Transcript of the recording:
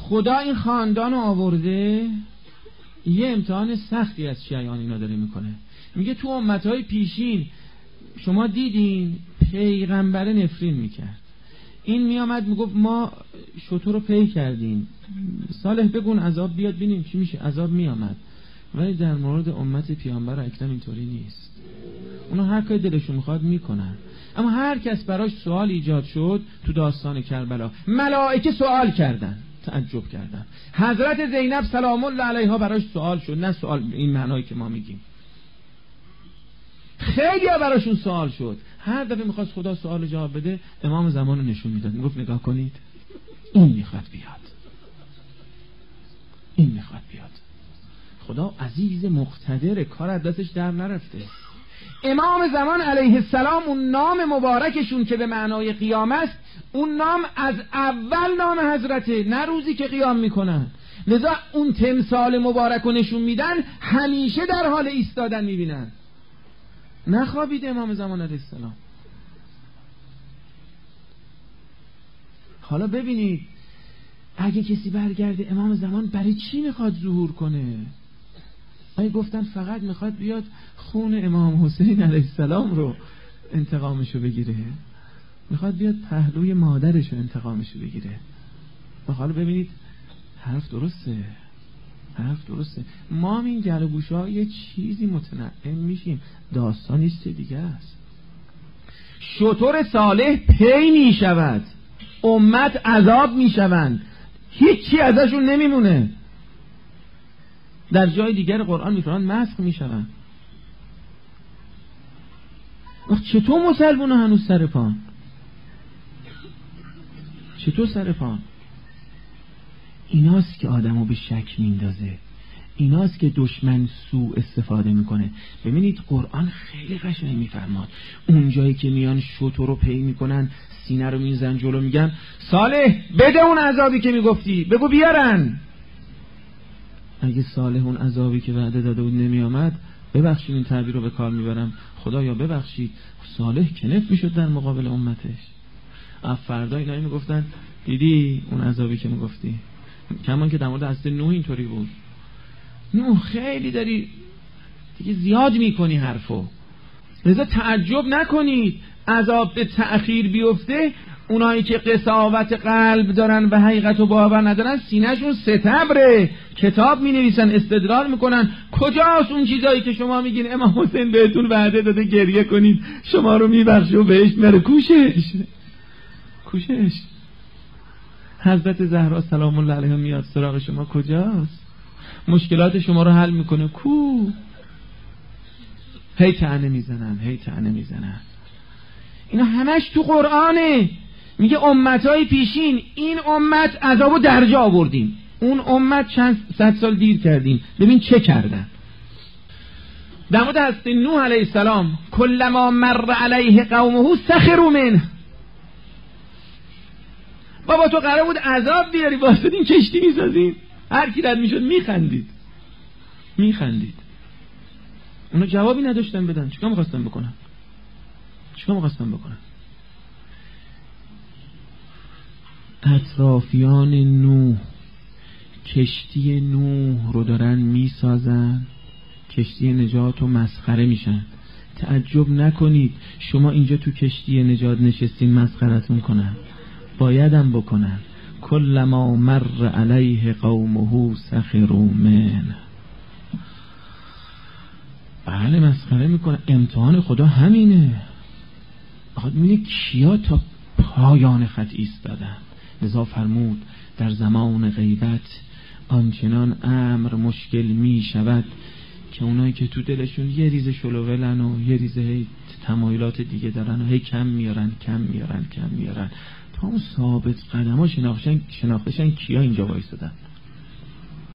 خدا این خاندان رو آورده، یه امتحان سختی از شیعیان اینا داره میکنه. میگه تو امتهای پیشین شما دیدین پیغمبر نفرین میکرد، این میامد میگفت ما شتر رو پی کردیم، صالح بگون عذاب بیاد ببینیم چی میشه. عذاب میامد. ولی در مورد امت پیامبر اکرم اینطوری نیست. اونا هر کاری دلشون میخواد میکنن. اما هر کس براش سوال ایجاد شد تو داستان کربلا، ملائکه سوال کردن، تعجب کردن. حضرت زینب سلام الله علیها براش سوال شد، نه سوال این معنایی که ما میگیم. خیلی ها براشون سوال شد. هر دفعه میخواست خدا سوال جواب بده، امام زمان رو نشون میداد، میگفت نگاه کنید این میخواد بیاد، این میخواد بیاد. خدا عزیز مقتدر، کار از دستش در نرفته. امام زمان علیه السلام اون نام مبارکشون که به معنای قیام است، اون نام از اول نام حضرته، نه روزی که قیام میکنن. لذا اون تمثال مبارک رو نشون میدن، همیشه در حال ایستادن میبینن، نخوابید امام زمان علیه السلام. حالا ببینید اگه کسی برگرده امام زمان برای چی میخواد ظهور کنه؟ اگه گفتن فقط میخواد بیاد خون امام حسین علیه السلام رو انتقامشو بگیره، میخواد بیاد پهلوی مادرشو انتقامشو بگیره. و حالا ببینید حرف درسته، حرف درسته. ما این گل و گوشه ها یه چیزی متنعم میشیم، داستانی چیز دیگه است. شتر صالح پی میشود، امت عذاب میشوند، هیچی ازشون نمیمونه. در جای دیگر قرآن میفرماید مسخ میشوند. چطور مسلمون هنوز سر پان؟ چطور سر پان؟ ایناست که آدمو به شک میندازه، ایناست که دشمن سوء استفاده میکنه. ببینید قرآن خیلی قشنگ میفرماد، اون جایی که میان شتر رو پی میکنن، سینه رو میزنن جلو، میگن صالح بده اون عذابی که میگفتی، بگو بیارن. اگه صالح اون عذابی که وعده داده بود نمیامد، ببخشید این تعبیر رو به کار میبرم، خدایا ببخشید، صالح کنف میشد در مقابل امتش. فردا اینا میگفتن دیدی اون عذابی که میگفتی. کمان که در مورد حضرت نوح اینطوری بود. نوح خیلی داری دیگه زیاد میکنی حرفو، لذا تعجب نکنید عذاب به تأخیر بیفته. اونایی که قساوت قلب دارن و حقیقت و باور ندارن، سینه‌شون ستبره، کتاب می-نویسن، استدلال میکنن. کجاست اون چیزایی که شما میگین امام حسین بهتون وعده داده گریه کنید شما رو میبخشه و بهش میره؟ کوشش. حضرت زهرا سلام الله علیها میاد سراغ شما، کجاست؟ مشکلات شما رو حل میکنه، کو؟ هی طعنه میزنن. اینا همش تو قرآنه. میگه امتهای پیشین، این امت عذابو درجا آوردیم، اون امت چند صد سال دیر کردیم، ببین چه کردن. در مورد حضرت نوح علیه السلام، کلما مر علیه قومه سخروا منه. بابا تو قرار بود عذاب بیاری، واسطین کشتی میسازین، هر کی رد میشد میخندید. اونا جوابی نداشتن بدن. چیکار می‌خواستن بکنن؟ اطرافیان نوح کشتی نوح رو دارن میسازن، کشتی نجات رو مسخره میشن. تعجب نکنید شما اینجا تو کشتی نجات نشستین مسخرتون کنن، بایدم بکنن. کلما مر علیه قومه سخروا منه. بله مسخره میکنه. امتحان خدا همینه. آخه میبینی کیا تا پایان خط ایستادن. لذا فرمود در زمان غیبت آنچنان امر مشکل می شود که اونایی که تو دلشون یه ریز شلوولن و یه ریز تمایلات دیگه دارن و هی کم میارن تا اون ثابت قدم ها شناختشن کیا اینجا وایستادن.